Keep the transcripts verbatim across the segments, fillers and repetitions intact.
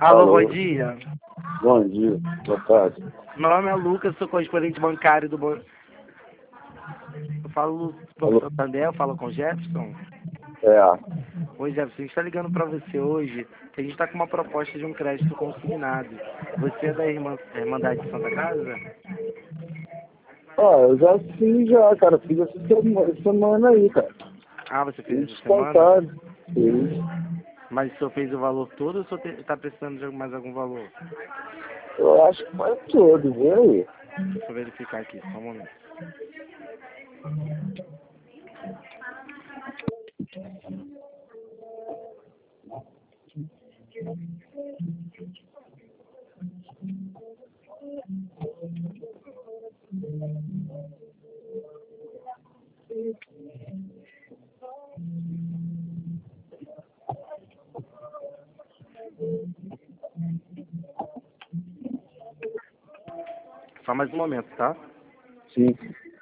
Alô, Alô. bom dia. Bom dia, boa tarde. Meu nome é Lucas, sou correspondente bancário do Banco. Eu falo do Alô. Santander, eu falo com o Jefferson. É, Oi, Jefferson, a gente está ligando para você hoje, que a gente está com uma proposta de um crédito consignado. Você é da Irmã, Irmandade de Santa Casa? ó, eu já fiz já, cara, fiz essa semana, semana aí, cara. Ah, você fez Fiz essa semana? descontado. Fiz. Mas o senhor fez o valor todo ou o senhor está precisando de mais algum valor? Eu acho que faz todo, vê aí. Deixa eu verificar aqui, só um momento. Só mais um momento, tá? Sim.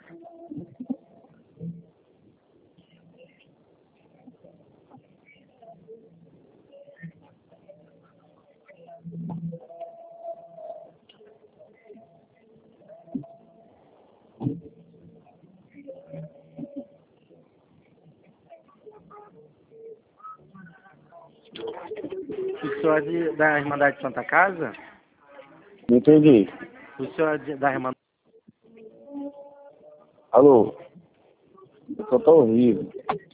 O senhor é de, da Irmandade de Santa Casa? Não entendi. O senhor é de, da Irmandade... Alô. O som tá horrível.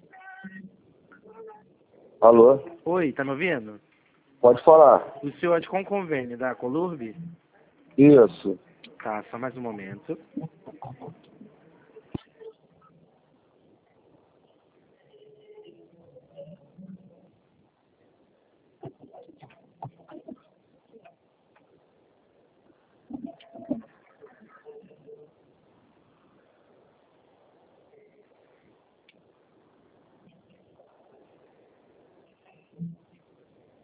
Alô. Oi, tá me ouvindo? Pode falar. O senhor é de qual convênio? Da Colurb? Isso. Tá, só mais um momento.